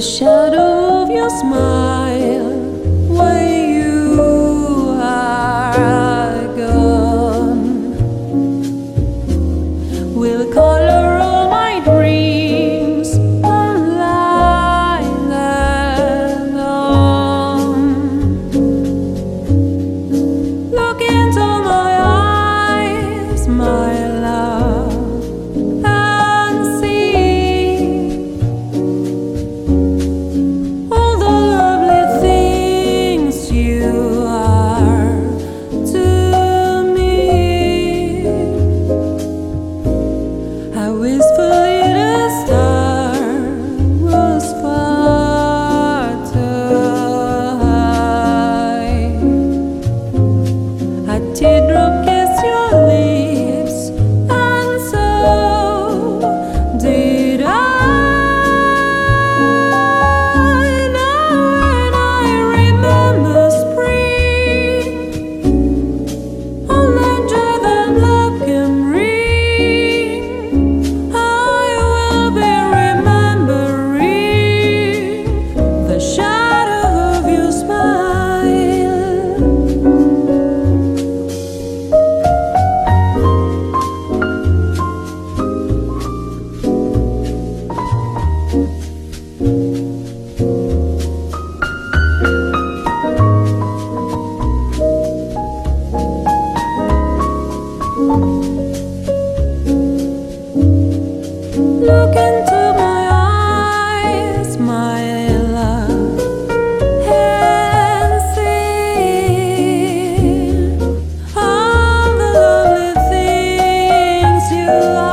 shadow of your smile when you are gone will color all my dreams one line and on. Look into my eyes, my love, and see all the lovely things you are to me. I wistfully the star was far too high. A teardrop kissed your lips, and so did I. Now I remember spring, all the joy that love can bring. I will be remembering the shadow of your smile. Look into my eyes, my love, and see all the lovely things you